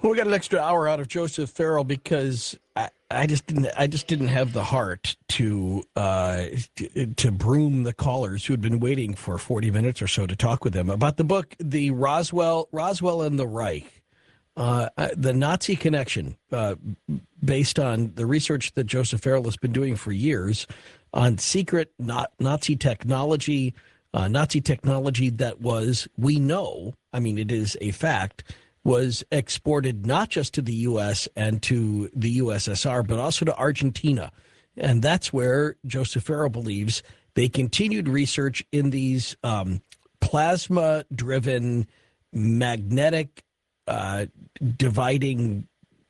We got an extra hour out of Joseph Farrell because I just didn't have the heart to broom the callers who had been waiting for 40 minutes or so to talk with him about the book, the Roswell and the Reich, the Nazi connection, based on the research that Joseph Farrell has been doing for years on secret Nazi technology that was, we know, I mean, it is a fact, was exported not just to the U.S. and to the USSR, but also to Argentina. And that's where Joseph Farrell believes they continued research in these plasma-driven magnetic dividing,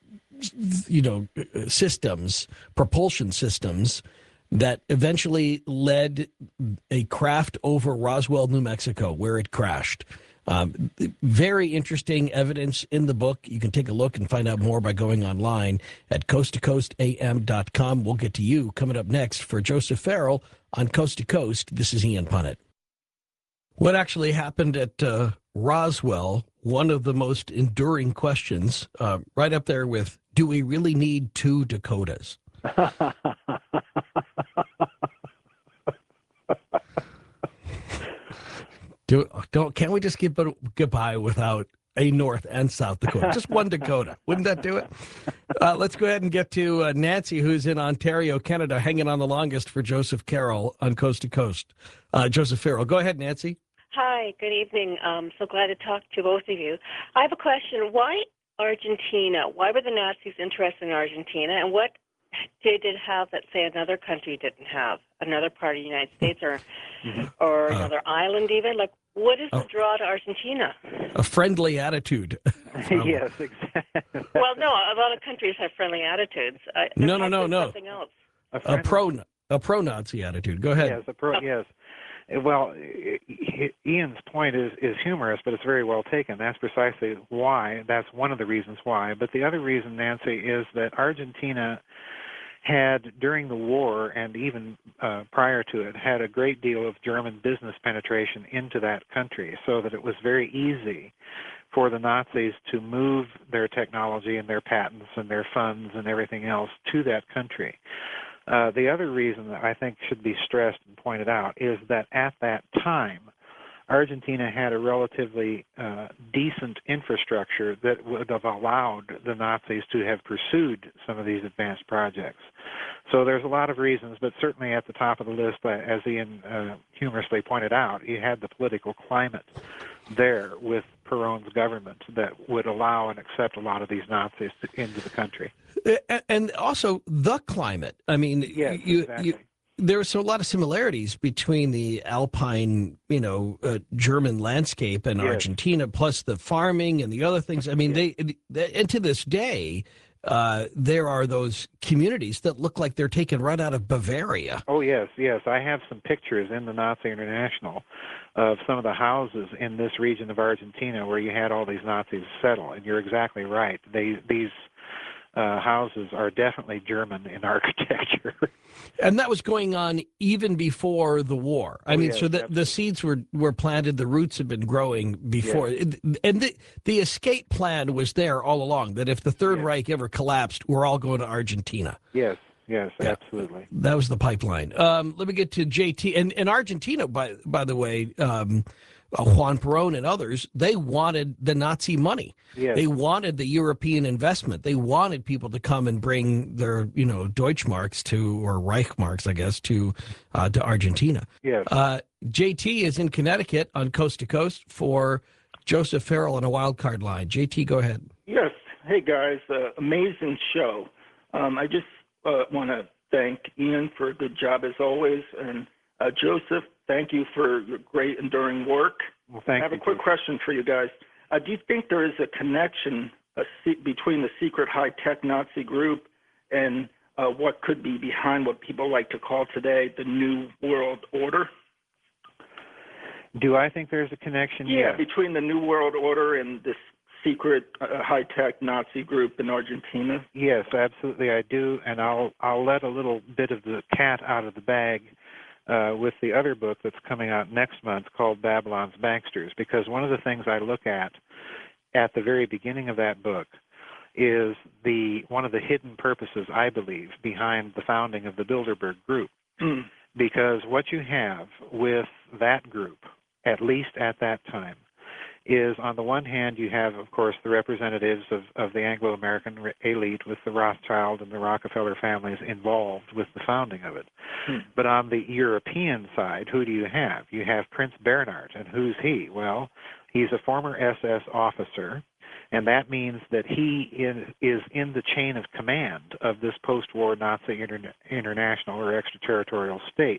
systems, propulsion systems that eventually led a craft over Roswell, New Mexico, where it crashed. Very interesting evidence in the book. You can take a look and find out more by going online at coasttocoastam.com. We'll get to you coming up next for Joseph Farrell on Coast to Coast. This is Ian Punnett. What actually happened at Roswell, one of the most enduring questions, right up there with, do we really need two Dakotas? Can't we just get by without a North and South Dakota? Just one Dakota. Wouldn't that do it? Let's go ahead and get to Nancy, who's in Ontario, Canada, hanging on the longest for Joseph Farrell on Coast to Coast. Joseph Farrell. Go ahead, Nancy. Hi, good evening. So glad to talk to both of you. I have a question. Why Argentina? Why were the Nazis interested in Argentina? And what did it have that, say, another country didn't have? Another part of the United States or another island even? Like, what is the draw to Argentina? A friendly attitude. Yes, exactly. Well, no, a lot of countries have friendly attitudes. No. Something else. A pro-Nazi attitude. Go ahead. Yes. Well, Ian's point is humorous, but it's very well taken. That's precisely why. That's one of the reasons why. But the other reason, Nancy, is that Argentina had, during the war and even prior to it, had a great deal of German business penetration into that country, so that it was very easy for the Nazis to move their technology and their patents and their funds and everything else to that country. The other reason that I think should be stressed and pointed out is that at that time, Argentina had a relatively decent infrastructure that would have allowed the Nazis to have pursued some of these advanced projects. So there's a lot of reasons, but certainly at the top of the list, as Ian humorously pointed out, you had the political climate there with Perón's government that would allow and accept a lot of these Nazis into the country. And also the climate. I mean, yes, exactly. There's a lot of similarities between the alpine, German landscape and Argentina, plus the farming and the other things. I mean, and to this day, there are those communities that look like they're taken right out of Bavaria. Oh, yes. I have some pictures in the Nazi International of some of the houses in this region of Argentina where you had all these Nazis settle, and you're exactly right. These houses are definitely German in architecture. And that was going on even before the war. I mean, yes, so the seeds were planted, the roots had been growing before. Yes. And the escape plan was there all along, that if the Third Reich ever collapsed, we're all going to Argentina. Yes, absolutely. That was the pipeline. Let me get to JT. And Argentina, by the way, Juan Perón and others, they wanted the Nazi money. Yes. They wanted the European investment. They wanted people to come and bring their, Deutschmarks or Reichmarks, I guess, to Argentina. Yes. JT is in Connecticut on Coast to Coast for Joseph Farrell on a wild card line. JT, go ahead. Yes. Hey, guys. Amazing show. I just want to thank Ian for a good job as always. And Joseph, thank you for your great enduring work. Well, thank you. I have a quick question for you guys. Do you think there is a connection between the secret high-tech Nazi group and what could be behind what people like to call today the New World Order? Do I think there's a connection? Yeah, yes. Between the New World Order and this secret high-tech Nazi group in Argentina? Yes, absolutely I do, and I'll let a little bit of the cat out of the bag with the other book that's coming out next month called Babylon's Banksters, because one of the things I look at the very beginning of that book is one of the hidden purposes, I believe, behind the founding of the Bilderberg Group. Mm. Because what you have with that group, at least at that time, is on the one hand you have, of course, the representatives of the Anglo-American elite with the Rothschild and the Rockefeller families involved with the founding of it. But on the European side, who do you have? You have Prince Bernhard, and who's he? Well, he's a former SS officer, and that means that he is in the chain of command of this post-war Nazi international or extraterritorial state.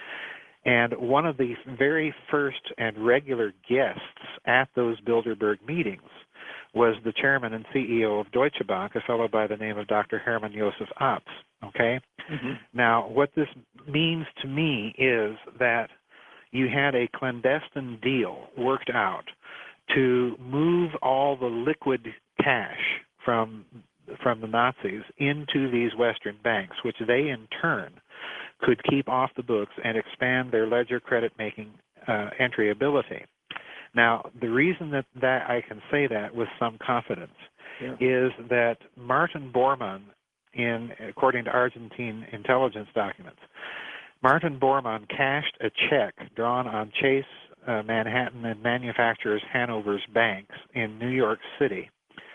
And one of the very first and regular guests at those Bilderberg meetings was the chairman and CEO of Deutsche Bank, a fellow by the name of Dr. Hermann Josef Abs. Okay? Mm-hmm. Now, what this means to me is that you had a clandestine deal worked out to move all the liquid cash from the Nazis into these Western banks, which they in turn could keep off the books and expand their ledger credit-making entry ability. Now, the reason that I can say that with some confidence is that Martin Bormann, according to Argentine intelligence documents, Martin Bormann cashed a check drawn on Chase Manhattan and Manufacturers Hanover's banks in New York City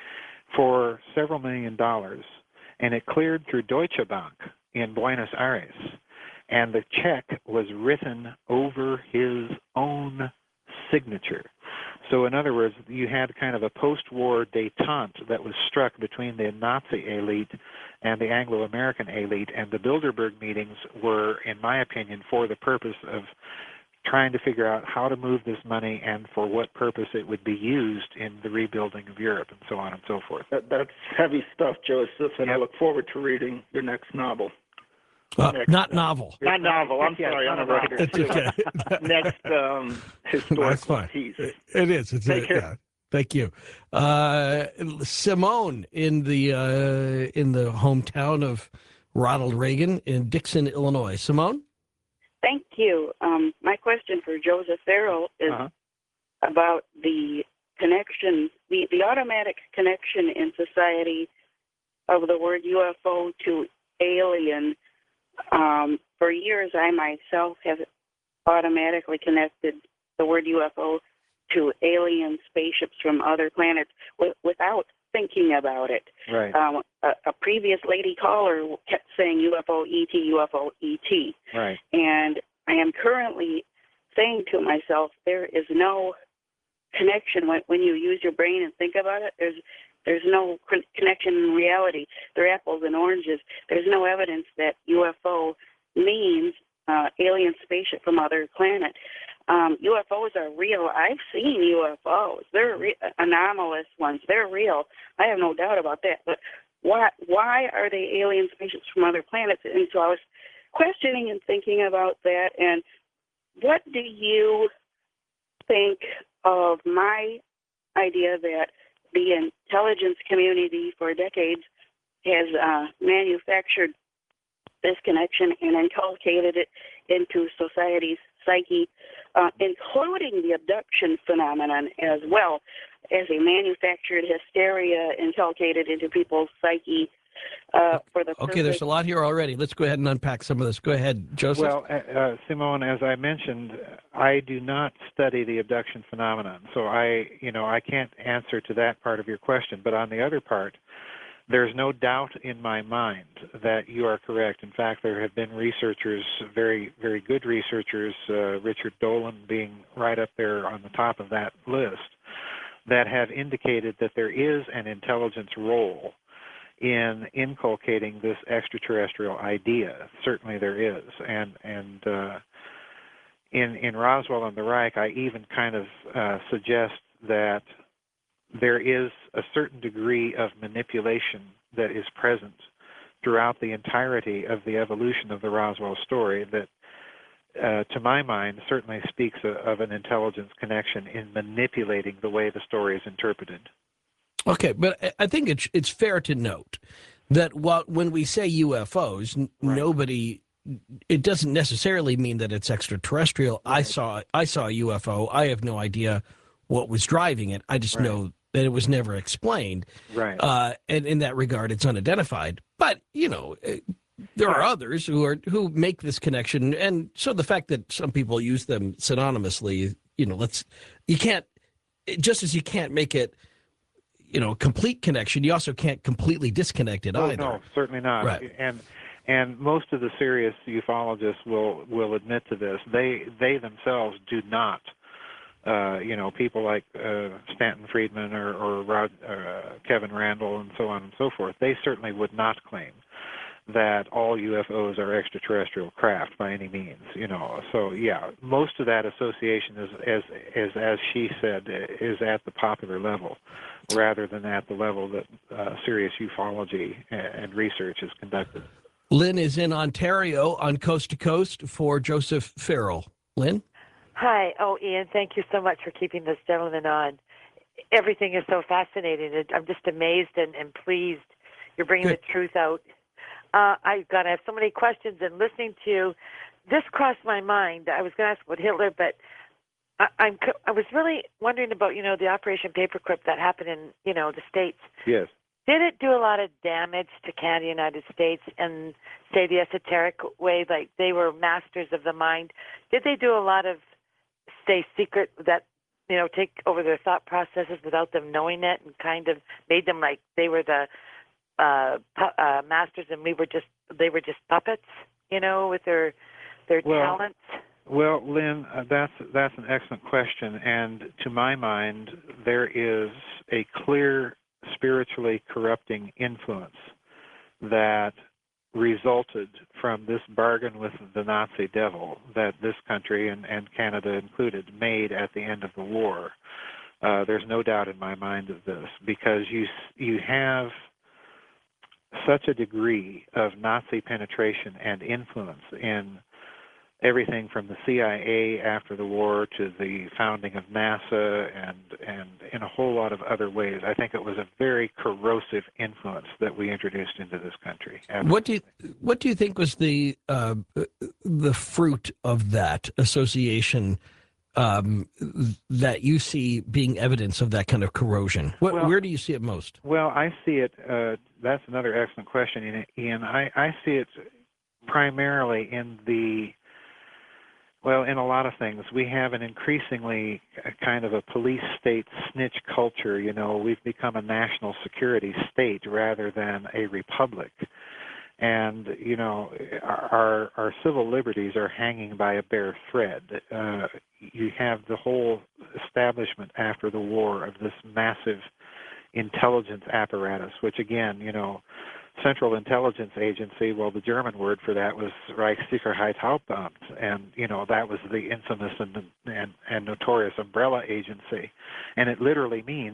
for several $1 million, and it cleared through Deutsche Bank in Buenos Aires, and the check was written over his own signature. So in other words, you had kind of a post-war détente that was struck between the Nazi elite and the Anglo-American elite, and the Bilderberg meetings were, in my opinion, for the purpose of trying to figure out how to move this money and for what purpose it would be used in the rebuilding of Europe and so on and so forth. That's heavy stuff, Joseph, and I look forward to reading your next novel. Not novel. Not novel. I'm sorry, I'm a writer. It's okay. Next historical piece. It is. Take care. Yeah. Thank you, Simone in the hometown of Ronald Reagan in Dixon, Illinois. Simone. Thank you. My question for Joseph Farrell is about the connection, the automatic connection in society of the word UFO to alien. For years, I myself have automatically connected the word UFO to alien spaceships from other planets without thinking about it. Right. A previous lady caller kept saying UFO ET, UFO ET. Right. And I am currently saying to myself, there is no connection when you use your brain and think about it. There's no connection in reality. They're apples and oranges. There's no evidence that UFO means alien spaceship from other planet. UFOs are real. I've seen UFOs. They're anomalous ones. They're real. I have no doubt about that. But why are they alien spaceships from other planets? And so I was questioning and thinking about that. And what do you think of my idea that the intelligence community for decades has manufactured this connection and inculcated it into society's psyche, including the abduction phenomenon as well as a manufactured hysteria inculcated into people's psyche for the Okay, there's a lot here already. Let's go ahead and unpack some of this. Go ahead, Joseph. Well, Simone, as I mentioned, I do not study the abduction phenomenon, so I can't answer to that part of your question. But on the other part, there's no doubt in my mind that you are correct. In fact, there have been researchers, very, very good researchers, Richard Dolan being right up there on the top of that list, that have indicated that there is an intelligence role in inculcating this extraterrestrial idea. Certainly there is. And in Roswell and the Reich, I even kind of suggest that there is a certain degree of manipulation that is present throughout the entirety of the evolution of the Roswell story that, to my mind, certainly speaks of an intelligence connection in manipulating the way the story is interpreted. Okay, but I think it's fair to note that when we say UFOs, nobody, it doesn't necessarily mean that it's extraterrestrial. Right. I saw a UFO. I have no idea what was driving it. I just know that it was never explained. Right. And in that regard, it's unidentified. But, there are others who make this connection. And so the fact that some people use them synonymously, you can't, just as you can't make it, complete connection, you also can't completely disconnect it either. No, certainly not. Right. And most of the serious ufologists will admit to this. They themselves do not. People like Stanton Friedman or Kevin Randall and so on and so forth. They certainly would not claim that all UFOs are extraterrestrial craft by any means. So yeah, most of that association is as she said, is at the popular level, rather than at the level that serious ufology and research is conducted. Lynn is in Ontario on Coast to Coast for Joseph Farrell. Lynn? Hi. Oh, Ian, thank you so much for keeping this gentleman on. Everything is so fascinating. I'm just amazed and pleased you're bringing Good. the truth out. I have so many questions, and listening to you, this crossed my mind. I was going to ask about Hitler, but I was really wondering about, the Operation Paperclip that happened in, the States. Yes. Did it do a lot of damage to Canada, United States, and say the esoteric way, like they were masters of the mind? Did they do a lot of, say, secret that, take over their thought processes without them knowing it, and kind of made them like they were the masters and they were just puppets, with their talents? Well, Lynn, that's an excellent question, and to my mind, there is a clear spiritually corrupting influence that resulted from this bargain with the Nazi devil that this country and Canada included made at the end of the war. There's no doubt in my mind of this, because you have such a degree of Nazi penetration and influence in everything from the CIA after the war to the founding of NASA and in a whole lot of other ways. I think it was a very corrosive influence that we introduced into this country. Absolutely. What do you think was the fruit of that association that you see being evidence of that kind of corrosion? Where do you see it most? Well, I see it. That's another excellent question, Ian. I see it primarily in a lot of things. We have an increasingly kind of a police state snitch culture. We've become a national security state rather than a republic. And, our civil liberties are hanging by a bare thread. You have the whole establishment after the war of this massive intelligence apparatus, which again, Central Intelligence Agency, well, the German word for that was Reichssicherheitshauptamt, and, that was the infamous and notorious umbrella agency. And it literally means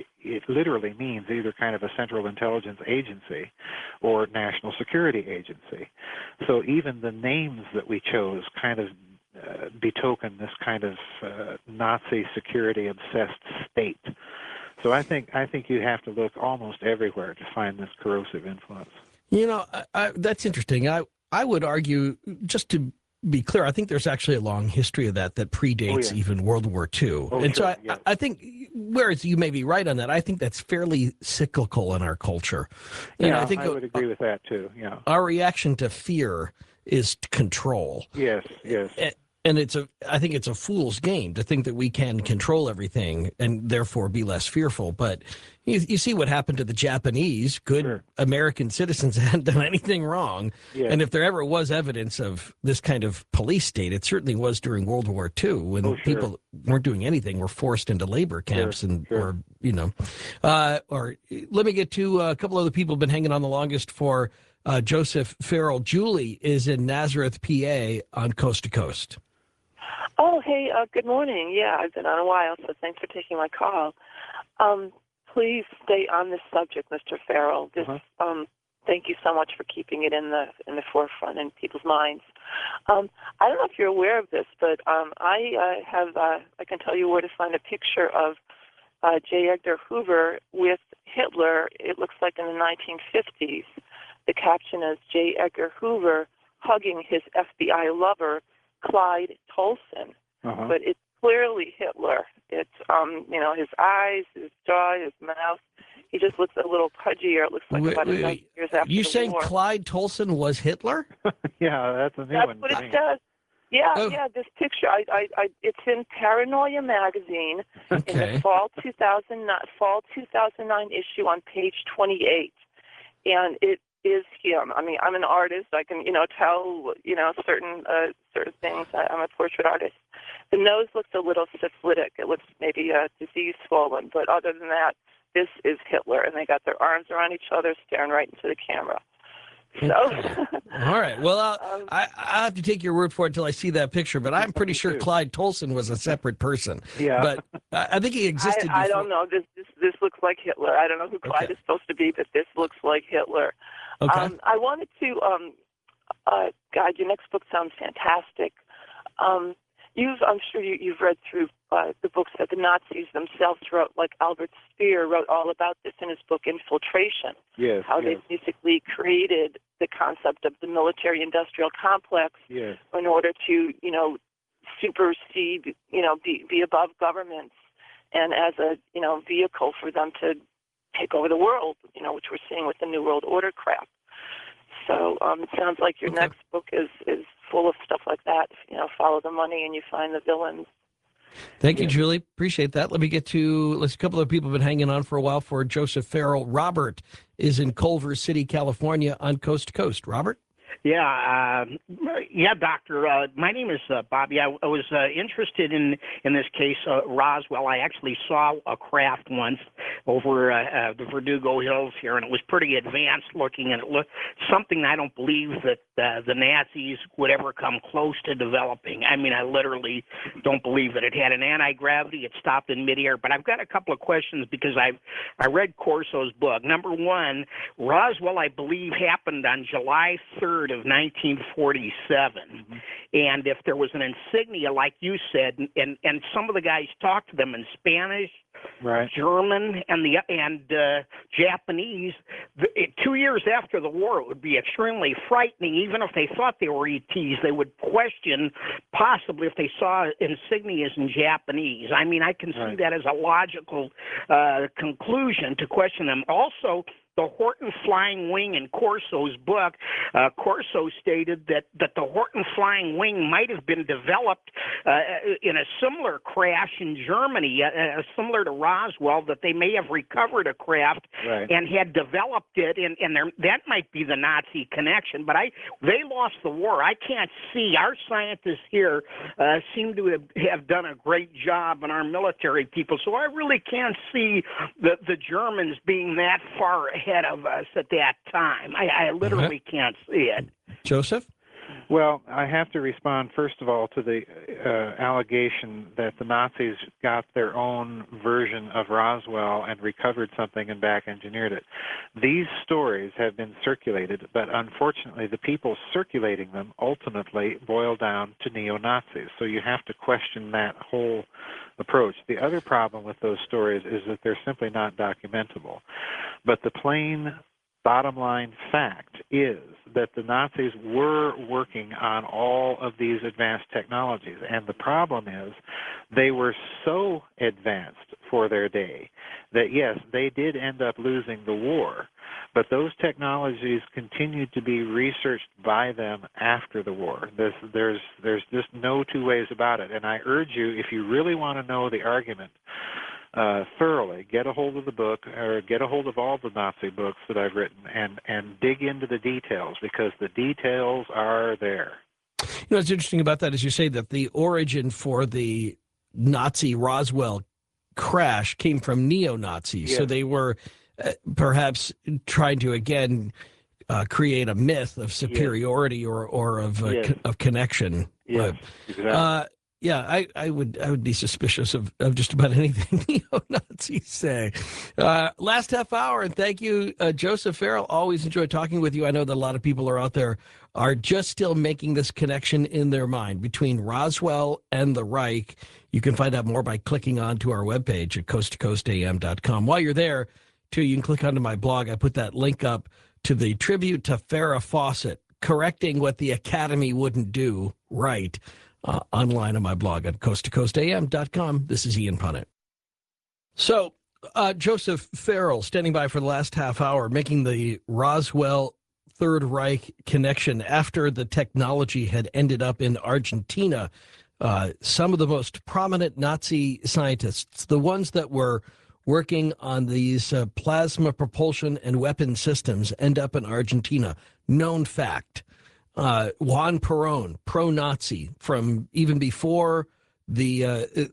either kind of a Central Intelligence Agency or National Security Agency. So even the names that we chose kind of betoken this kind of Nazi security-obsessed state. So I think you have to look almost everywhere to find this corrosive influence. That's interesting. I would argue, just to be clear, I think there's actually a long history of that predates even World War II. And sure, so I think, whereas you may be right on that, I think that's fairly cyclical in our culture. And I would agree with that too. Yeah. Our reaction to fear is to control. Yes. And I think it's a fool's game to think that we can control everything and therefore be less fearful. But you see what happened to the Japanese. Good Sure. American citizens hadn't done anything wrong. Yes. And if there ever was evidence of this kind of police state, it certainly was during World War II when people weren't doing anything, were forced into labor camps or let me get to a couple other people who've been hanging on the longest for Joseph Farrell. Julie is in Nazareth, PA on Coast to Coast. Oh, hey, good morning. Yeah, I've been on a while, so thanks for taking my call. Please stay on this subject, Mr. Farrell. Thank you so much for keeping it in the forefront in people's minds. I don't know if you're aware of this, but I can tell you where to find a picture of J. Edgar Hoover with Hitler. It looks like in the 1950s. The caption is J. Edgar Hoover hugging his FBI lover, Clyde Tolson. But it's clearly Hitler. It's his eyes, his jaw, his mouth. He just looks a little pudgier. It looks like about a dozen years after you the saying war. Clyde Tolson was Hitler? Yeah, that's a new That's one. what to it me. says. Yeah, Oh. yeah. This picture, it's in Paranoia magazine in Okay. the fall 2009 issue on page 28, and it is him. I mean, I'm an artist. I can tell certain things. I'm a portrait artist. The nose looks a little syphilitic. It looks maybe disease swollen, but other than that, this is Hitler, and they got their arms around each other, staring right into the camera. So, All right. Well, I have to take your word for it until I see that picture, but I'm pretty sure Clyde Tolson was a separate person. Yeah. But I think he existed I before. don't know. This looks like Hitler. I don't know who Clyde is supposed to be, but this looks like Hitler. Okay. I wanted to, God, your next book sounds fantastic. I'm sure you've read through the books that the Nazis themselves wrote, like Albert Speer wrote all about this in his book Infiltration. Yes. How they basically created the concept of the military-industrial complex Yes. in order to, supersede, be above governments, and as a, vehicle for them to take over the world, which we're seeing with the New World Order crap. So it sounds like your next book is full of stuff like that. Follow the money and you find the villains. Thank you, Julie. Appreciate that. Let me get to, a couple of people have been hanging on for a while for Joseph Farrell. Robert is in Culver City, California on Coast to Coast. Robert? Yeah, Doctor. My name is Bobby. I was interested in this case, Roswell. I actually saw a craft once over the Verdugo Hills here, and it was pretty advanced looking, and it looked something I don't believe that the Nazis would ever come close to developing. I mean, I literally don't believe it. It had an anti-gravity. It stopped in midair. But I've got a couple of questions because I read Corso's book. Number one, Roswell, I believe, happened on July 3rd of 1947. Mm-hmm. And if there was an insignia, like you said, and some of the guys talked to them in Spanish, right, German, and Japanese, 2 years after the war, it would be extremely frightening. Even if they thought they were ETs, they would question possibly if they saw insignias in Japanese. I mean, I can see that as a logical conclusion to question them. Also, the Horton Flying Wing in Corso's book, Corso stated that the Horton Flying Wing might have been developed in a similar crash in Germany, similar to Roswell, that they may have recovered a craft and had developed it, and that might be the Nazi connection. But they lost the war. I can't see. Our scientists here seem to have done a great job, and our military people. So I really can't see the Germans being that far ahead of us at that time. I literally can't see it. Joseph? Well, I have to respond, first of all, to the allegation that the Nazis got their own version of Roswell and recovered something and back-engineered it. These stories have been circulated, but unfortunately the people circulating them ultimately boil down to neo-Nazis. So you have to question that whole approach. The other problem with those stories is that they're simply not documentable. But the plain bottom line fact is that the Nazis were working on all of these advanced technologies, and the problem is they were so advanced for their day that, yes, they did end up losing the war, but those technologies continued to be researched by them after the war. There's just no two ways about it, and I urge you, if you really want to know the argument thoroughly, get a hold of the book, or get a hold of all the Nazi books that I've written, and dig into the details, because the details are there. You know, what's interesting about that is you say that the origin for the Nazi Roswell crash came from neo-Nazis. Yes. So they were perhaps trying to, again, create a myth of superiority yes. or of connection. Yes, exactly. Yeah, I would be suspicious of just about anything neo-Nazis say. Last half hour, and thank you, Joseph Farrell. Always enjoy talking with you. I know that a lot of people are out there are just still making this connection in their mind between Roswell and the Reich. You can find out more by clicking onto our webpage at coasttocoastam.com. While you're there, too, you can click onto my blog. I put that link up to the tribute to Farrah Fawcett, correcting what the Academy wouldn't do right. online on my blog at coasttocoastam.com. This is Ian Punnett. So, Joseph Farrell, standing by for the last half hour, making the Roswell Third Reich connection after the technology had ended up in Argentina. Some of the most prominent Nazi scientists, the ones that were working on these plasma propulsion and weapon systems, end up in Argentina. Known fact. Juan Perón, pro-Nazi from even before the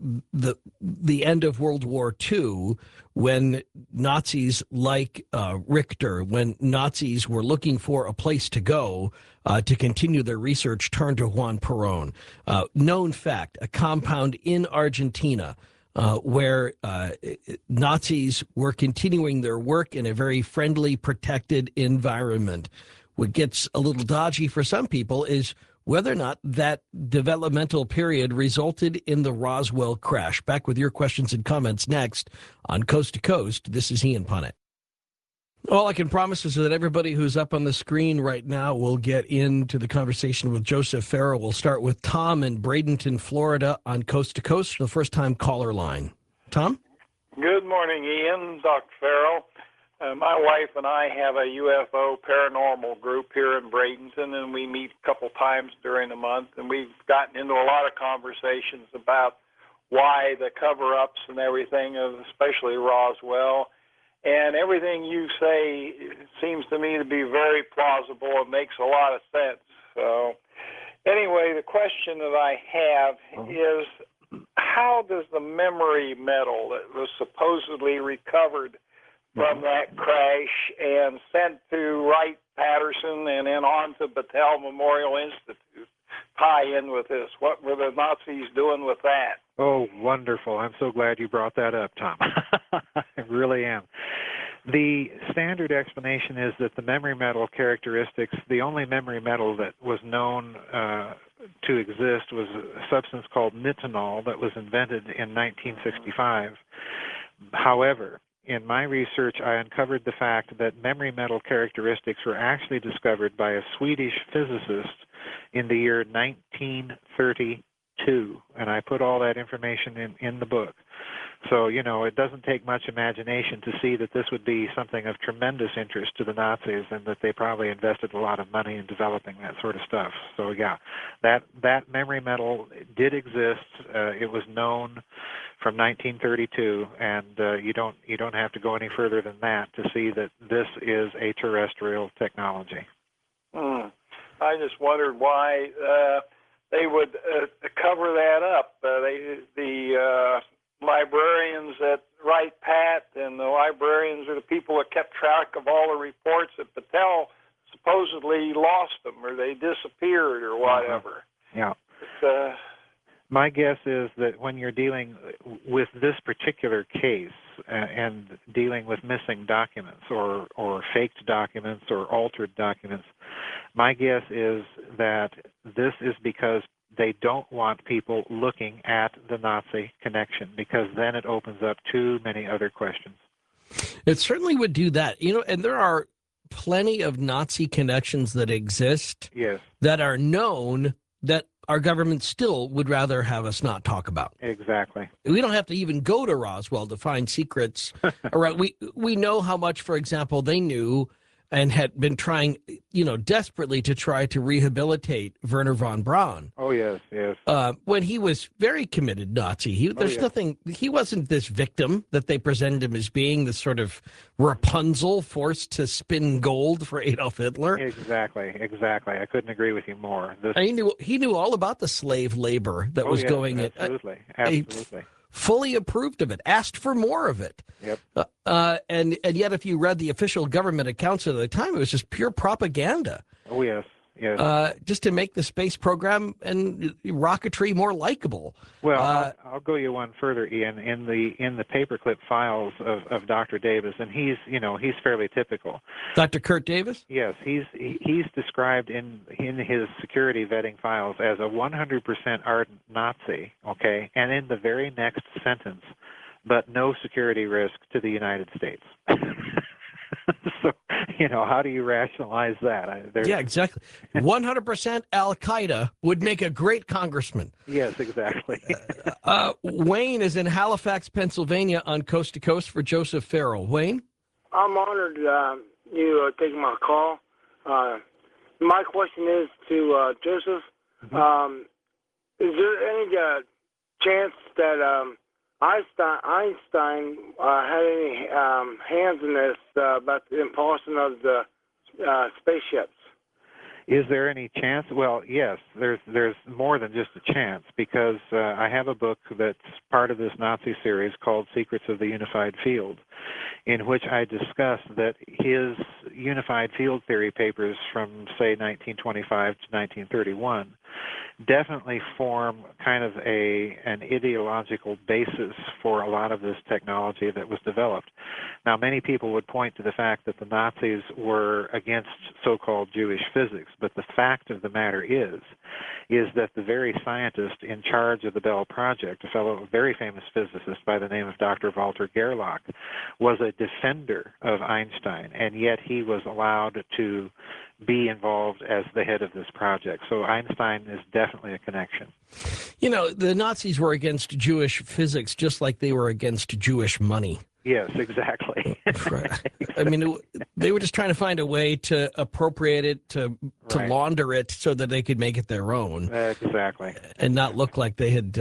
end of World War II, when Nazis like Richter, when Nazis were looking for a place to go to continue their research, turned to Juan Perón. Known fact, a compound in Argentina where Nazis were continuing their work in a very friendly, protected environment. What gets a little dodgy for some people is whether or not that developmental period resulted in the Roswell crash. Back with your questions and comments next on Coast to Coast. This is Ian Punnett. All I can promise is that everybody who's up on the screen right now will get into the conversation with Joseph Farrell. We'll start with Tom in Bradenton, Florida on Coast to Coast, the first-time caller line. Tom? Good morning, Ian, Dr. Farrell. My wife and I have a UFO paranormal group here in Bradenton, and we meet a couple times during the month, and we've gotten into a lot of conversations about why the cover-ups and everything, especially Roswell. And everything you say seems to me to be very plausible and makes a lot of sense. So anyway, the question that I have is, how does the memory metal that was supposedly recovered from that crash and sent to Wright-Patterson and then on to Battelle Memorial Institute tie in with this? What were the Nazis doing with that? Oh, wonderful. I'm so glad you brought that up, Tom. I really am. The standard explanation is that the memory metal characteristics, the only memory metal that was known to exist was a substance called nitinol that was invented in 1965. However, in my research, I uncovered the fact that memory metal characteristics were actually discovered by a Swedish physicist in the year 1932, and I put all that information in the book. So, you know, it doesn't take much imagination to see that this would be something of tremendous interest to the Nazis and that they probably invested a lot of money in developing that sort of stuff. So, yeah, that memory metal did exist. It was known from 1932, and you don't have to go any further than that to see that this is a terrestrial technology. I just wondered why they would cover that up. The librarians at Wright-Pat and the librarians are the people that kept track of all the reports that Battelle supposedly lost them or they disappeared or whatever. Yeah. But, my guess is that when you're dealing with this particular case and dealing with missing documents or faked documents or altered documents, my guess is that this is because they don't want people looking at the Nazi connection, because then it opens up too many other questions. It certainly would do that. You know, and there are plenty of Nazi connections that exist that are known that our government still would rather have us not talk about. Exactly. We don't have to even go to Roswell to find secrets. We know how much, for example, they knew and had been trying, you know, desperately to try to rehabilitate Werner von Braun. Oh, yes, yes. When he was very committed Nazi. He wasn't this victim that they presented him as being, this sort of Rapunzel forced to spin gold for Adolf Hitler. Exactly. I couldn't agree with you more. He knew all about the slave labor that was going in. Absolutely. Fully approved of it, asked for more of it. Yep. And yet, if you read the official government accounts at the time, it was just pure propaganda. Oh, yes. Just to make the space program and rocketry more likable. Well, I'll go you one further, Ian. In the paperclip files of Dr. Davis, and he's fairly typical. Dr. Kurt Davis? Yes, he's described in his security vetting files as a 100% ardent Nazi. Okay, and in the very next sentence, but no security risk to the United States. So, how do you rationalize that? Yeah, exactly. 100% Al Qaeda would make a great congressman. Yes, exactly. Wayne is in Halifax, Pennsylvania, on Coast to Coast for Joseph Farrell. Wayne? I'm honored you taking my call. My question is to Joseph. Mm-hmm. Is there any chance that Einstein had any hands in this about the impulsion of the spaceships? Is there any chance? Well, yes, there's more than just a chance, because I have a book that's part of this Nazi series called Secrets of the Unified Field, in which I discuss that his unified field theory papers from, say, 1925 to 1931 definitely form kind of an ideological basis for a lot of this technology that was developed. Now, many people would point to the fact that the Nazis were against so-called Jewish physics, but the fact of the matter is that the very scientist in charge of the Bell Project, a very famous physicist by the name of Dr. Walter Gerlach, was a defender of Einstein, and yet he was allowed to be involved as the head of this project. So Einstein is definitely a connection. The Nazis were against Jewish physics just like they were against Jewish money. Yes, exactly. I mean, they were just trying to find a way to appropriate it, to launder it so that they could make it their own. Exactly. And not look like they had,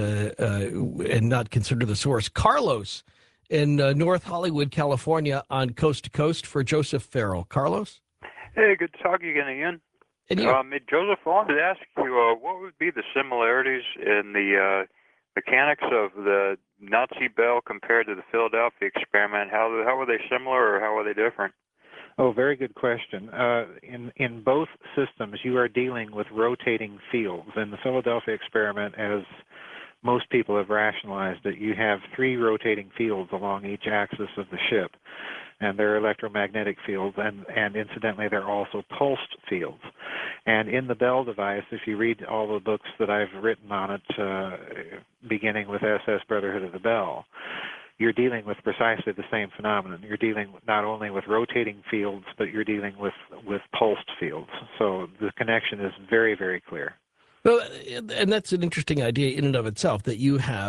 and not consider the source. Carlos in North Hollywood, California, on Coast to Coast for Joseph Farrell. Carlos? Hey, good to talk to you again, Ian. And you? Joseph, I wanted to ask you, what would be the similarities in the mechanics of the Nazi Bell compared to the Philadelphia experiment? How were they similar, or how were they different? Oh, very good question. In both systems, you are dealing with rotating fields. In the Philadelphia experiment, as most people have rationalized it, you have 3 rotating fields along each axis of the ship, and they're electromagnetic fields, and incidentally, they're also pulsed fields. And in the Bell device, if you read all the books that I've written on it, beginning with SS Brotherhood of the Bell, you're dealing with precisely the same phenomenon. You're dealing not only with rotating fields, but you're dealing with pulsed fields. So the connection is very, very clear. Well, and that's an interesting idea in and of itself, that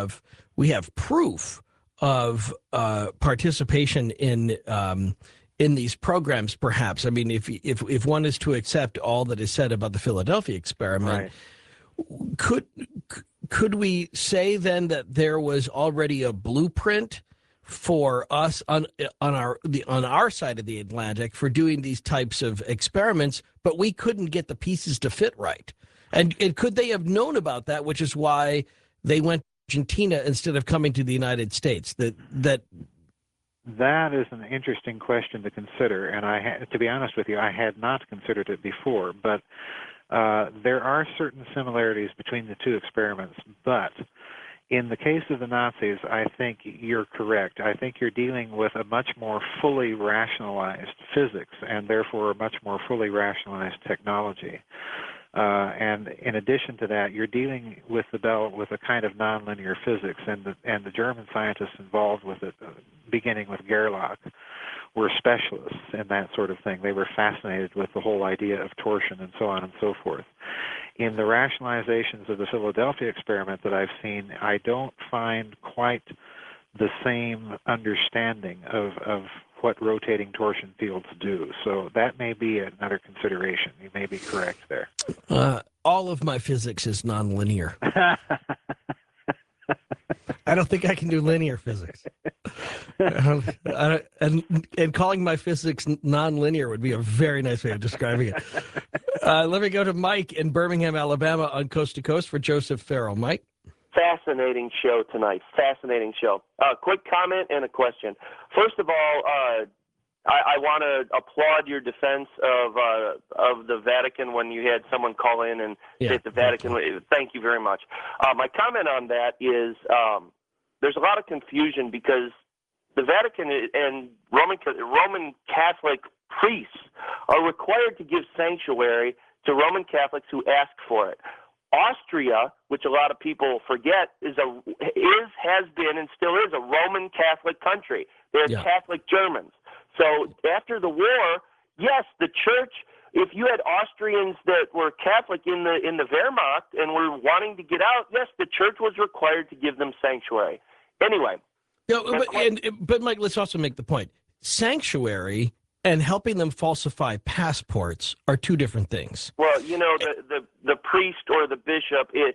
we have proof of participation in these programs. Perhaps, I mean, if one is to accept all that is said about the Philadelphia experiment, could we say then that there was already a blueprint for us on our side of the Atlantic for doing these types of experiments, but we couldn't get the pieces to fit right? And could they have known about that, which is why they went to Argentina instead of coming to the United States? That is an interesting question to consider, and to be honest with you, I had not considered it before. But there are certain similarities between the two experiments. But in the case of the Nazis, I think you're correct. I think you're dealing with a much more fully rationalized physics, and therefore a much more fully rationalized technology. And in addition to that, you're dealing with the Bell with a kind of nonlinear physics, and the German scientists involved with it, beginning with Gerlach, were specialists in that sort of thing. They were fascinated with the whole idea of torsion and so on and so forth. In the rationalizations of the Philadelphia experiment that I've seen, I don't find quite the same understanding of what rotating torsion fields do. So that may be another consideration. You may be correct there. All of my physics is nonlinear. I don't think I can do linear physics. And calling my physics nonlinear would be a very nice way of describing it. Let me go to Mike in Birmingham, Alabama, on Coast to Coast for Joseph Farrell. Mike? Fascinating show tonight. Fascinating show. Quick comment and a question. First of all, I want to applaud your defense of the Vatican when you had someone call in and say the Vatican. Thank you very much. My comment on that is there's a lot of confusion because the Vatican and Roman Catholic priests are required to give sanctuary to Roman Catholics who ask for it. Austria, which a lot of people forget, has been and still is a Roman Catholic country. They're Catholic Germans. So after the war, yes, the church. If you had Austrians that were Catholic in the Wehrmacht and were wanting to get out, yes, the church was required to give them sanctuary. Anyway. But Mike, let's also make the point: sanctuary and helping them falsify passports are two different things. Well, the priest or the bishop, if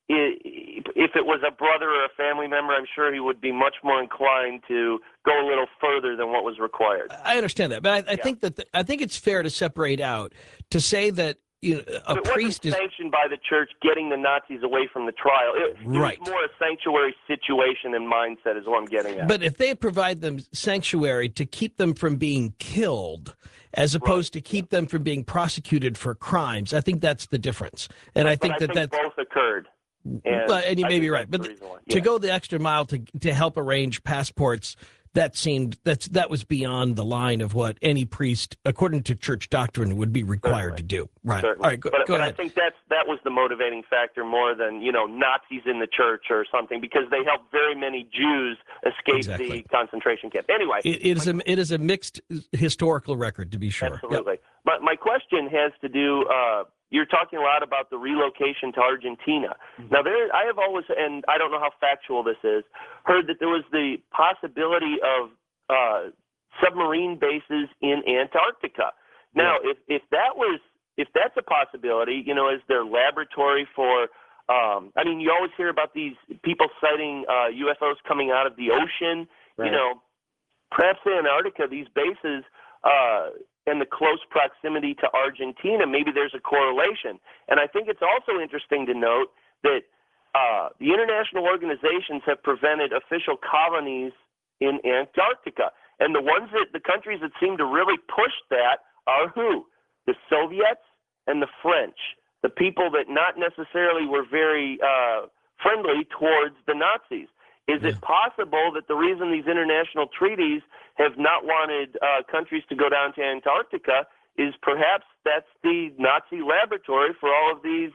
it was a brother or a family member, I'm sure he would be much more inclined to go a little further than what was required. I understand that, but I think that I think it's fair to separate out to say that a priest is sanctioned by the church getting the Nazis away from the trial. Right. It was more a sanctuary situation and mindset is what I'm getting at. But if they provide them sanctuary to keep them from being killed, as opposed to keep them from being prosecuted for crimes, I think that's the difference. And I think that both occurred. And you may be right, but to go the extra mile to help arrange passports, that was beyond the line of what any priest, according to church doctrine, would be required to do. Right. Certainly. All right. Go ahead. I think that was the motivating factor more than Nazis in the church or something, because they helped very many Jews escape the concentration camp. Anyway, it is a mixed historical record, to be sure. Absolutely. Yep. But my question has to do. You're talking a lot about the relocation to Argentina. Mm-hmm. Now, I have always, and I don't know how factual this is, heard that there was the possibility of submarine bases in Antarctica. Now, if that's a possibility, is there laboratory for? You always hear about these people sighting UFOs coming out of the ocean. Right. Perhaps in Antarctica, these bases. And the close proximity to Argentina, maybe there's a correlation. And I think it's also interesting to note that the international organizations have prevented official colonies in Antarctica. And the countries that seem to really push that are who? The Soviets and the French, the people that not necessarily were very friendly towards the Nazis. Is it possible that the reason these international treaties have not wanted countries to go down to Antarctica is perhaps that's the Nazi laboratory for all of these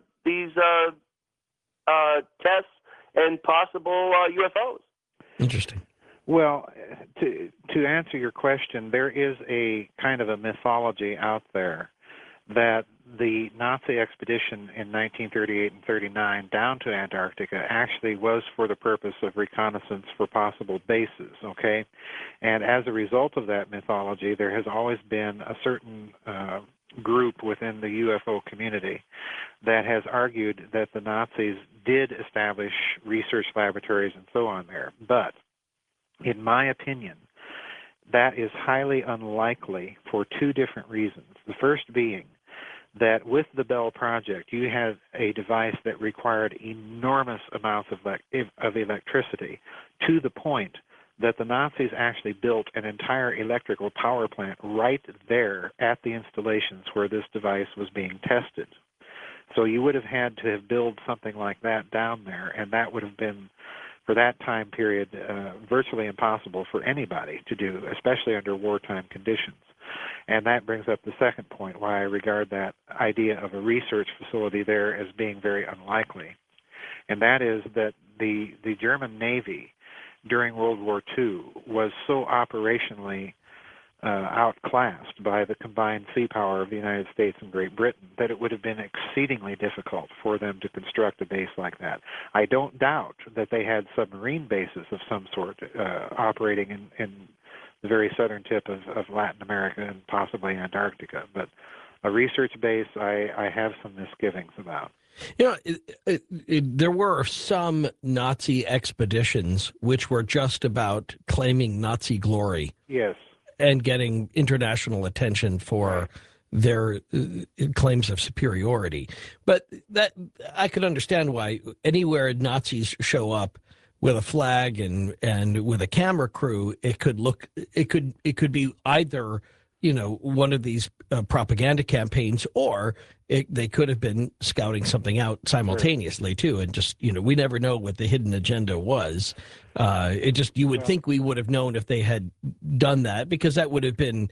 tests and possible UFOs? Interesting. Well, to answer your question, there is a kind of a mythology out there that the Nazi expedition in 1938 and 39 down to Antarctica actually was for the purpose of reconnaissance for possible bases, okay? And as a result of that mythology, there has always been a certain group within the UFO community that has argued that the Nazis did establish research laboratories and so on there. But in my opinion, that is highly unlikely for two different reasons. The first being that with the Bell Project, you had a device that required enormous amounts of electricity, to the point that the Nazis actually built an entire electrical power plant right there at the installations where this device was being tested. So you would have had to have built something like that down there, and that would have been, for that time period, virtually impossible for anybody to do, especially under wartime conditions. And that brings up the second point, why I regard that idea of a research facility there as being very unlikely. And that is that the German Navy during World War II was so operationally outclassed by the combined sea power of the United States and Great Britain that it would have been exceedingly difficult for them to construct a base like that. I don't doubt that they had submarine bases of some sort operating in the very southern tip of Latin America and possibly Antarctica. But a research base, I have some misgivings about. There were some Nazi expeditions which were just about claiming Nazi glory. Yes. And getting international attention for their claims of superiority. But that I could understand why anywhere Nazis show up with a flag and with a camera crew, it could be either, one of these propaganda campaigns, or they could have been scouting something out simultaneously too. And just, we never know what the hidden agenda was. You would think we would have known if they had done that, because that would have been,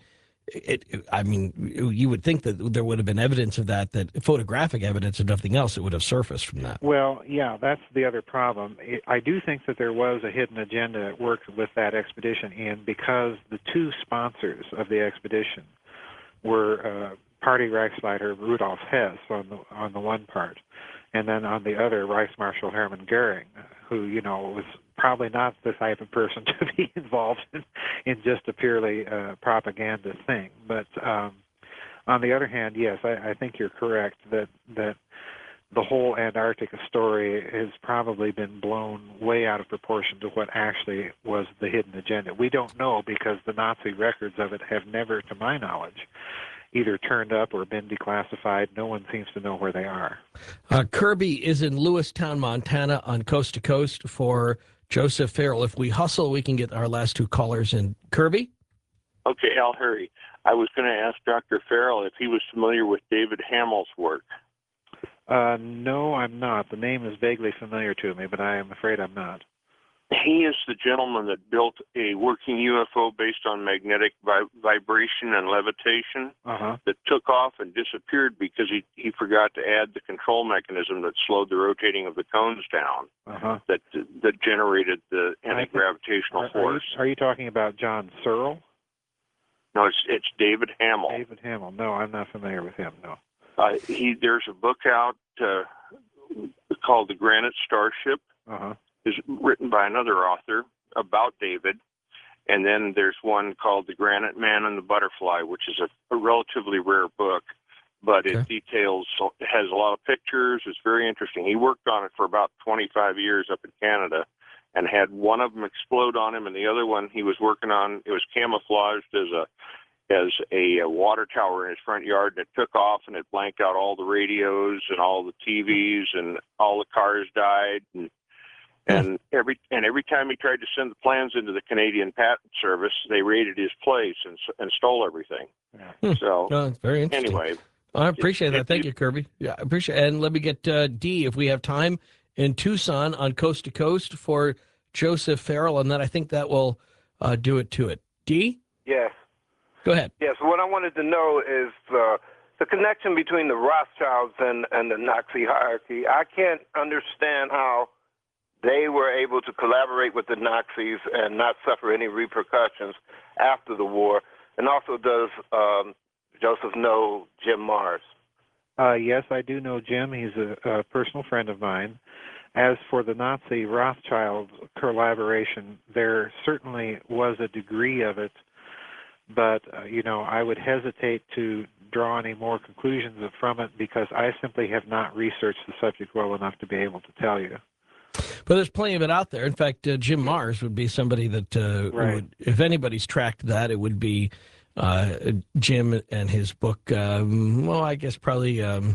you would think that there would have been evidence of that photographic evidence, if nothing else, that would have surfaced from that. Well, yeah, that's the other problem. I do think that there was a hidden agenda at work with that expedition, Ian, because the two sponsors of the expedition were Party Reichsleiter Rudolf Hess on the one part, and then on the other, Vice Marshal Hermann Goering, who was probably not the type of person to be involved in just a purely propaganda thing. But on the other hand, yes, I think you're correct that the whole Antarctica story has probably been blown way out of proportion to what actually was the hidden agenda. We don't know because the Nazi records of it have never, to my knowledge, either turned up or been declassified. No one seems to know where they are. Kirby is in Lewistown, Montana on Coast to Coast for Joseph Farrell. If we hustle, we can get our last two callers in. Kirby? Okay, I'll hurry. I was going to ask Dr. Farrell if he was familiar with David Hamill's work. No, I'm not. The name is vaguely familiar to me, but I am afraid I'm not. He is the gentleman that built a working UFO based on magnetic vibration and levitation that took off and disappeared because he forgot to add the control mechanism that slowed the rotating of the cones down that generated the anti-gravitational force. Are you talking about John Searle? No, it's David Hamill. David Hamill. No, I'm not familiar with him, no. There's a book out called The Granite Starship. Is written by another author about David, and then there's one called The Granite Man and the Butterfly, which is a relatively rare book, but it has a lot of pictures. It's very interesting. He worked on it for about 25 years up in Canada and had one of them explode on him, and the other one he was working on, it was camouflaged as a water tower in his front yard, and it took off and it blanked out all the radios and all the TVs, and all the cars died, and every time he tried to send the plans into the Canadian Patent Service, they raided his place and stole everything. So, it's very interesting. Anyway, I appreciate that. Thank you, Kirby. Yeah, I appreciate it. And let me get Dee, if we have time, in Tucson on Coast to Coast for Joseph Farrell, and then I think that will do it to it. Dee? Yes. Go ahead. Yes. What I wanted to know is the connection between the Rothschilds and the Nazi hierarchy. I can't understand how they were able to collaborate with the Nazis and not suffer any repercussions after the war. And also, does Joseph know Jim Mars? Yes, I do know Jim. He's a personal friend of mine. As for the Nazi Rothschild collaboration, there certainly was a degree of it, but, I would hesitate to draw any more conclusions from it because I simply have not researched the subject well enough to be able to tell you. But there's plenty of it out there. In fact, Jim Mars would be somebody that would, if anybody's tracked that, it would be Jim and his book. I guess probably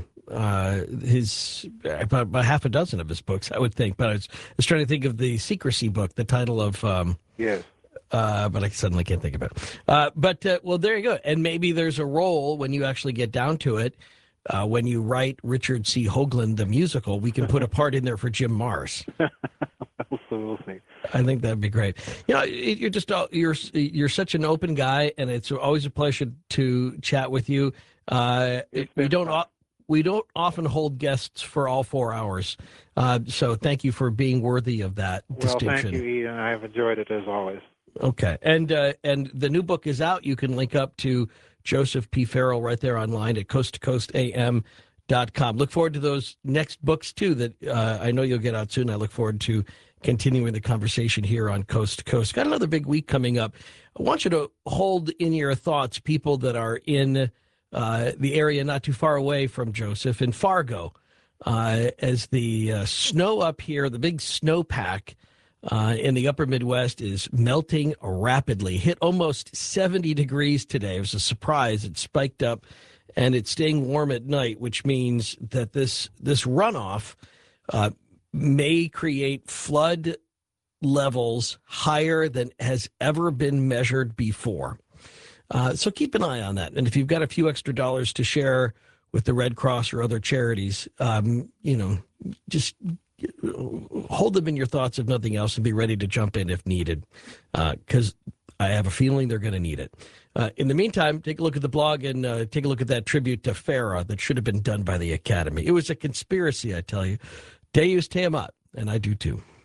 his about half a dozen of his books, I would think. But I was trying to think of the secrecy book, the title of yes. But I suddenly can't think of it. Well, there you go. And maybe there's a role when you actually get down to it. When you write Richard C. Hoagland, the musical, we can put a part in there for Jim Mars. Absolutely. I think that'd be great. You're just you're such an open guy, and it's always a pleasure to chat with you. We don't often hold guests for all 4 hours, so thank you for being worthy of that distinction. Well, thank you, Ian. I've enjoyed it as always. Okay, and the new book is out. You can link up to Joseph P. Farrell right there online at coasttocoastam.com. Look forward to those next books, too, that I know you'll get out soon. I look forward to continuing the conversation here on Coast to Coast. Got another big week coming up. I want you to hold in your thoughts people that are in the area not too far away from Joseph, in Fargo, as the snow up here, the big snowpack in the upper Midwest is melting rapidly. Hit almost 70 degrees today. It was a surprise. It spiked up, and it's staying warm at night, which means that this runoff may create flood levels higher than has ever been measured before. So keep an eye on that. And if you've got a few extra dollars to share with the Red Cross or other charities, just hold them in your thoughts, if nothing else, and be ready to jump in if needed, because I have a feeling they're going to need it. In the meantime, take a look at the blog and take a look at that tribute to Farah that should have been done by the Academy. It was a conspiracy, I tell you. Deus te amat, and I do too.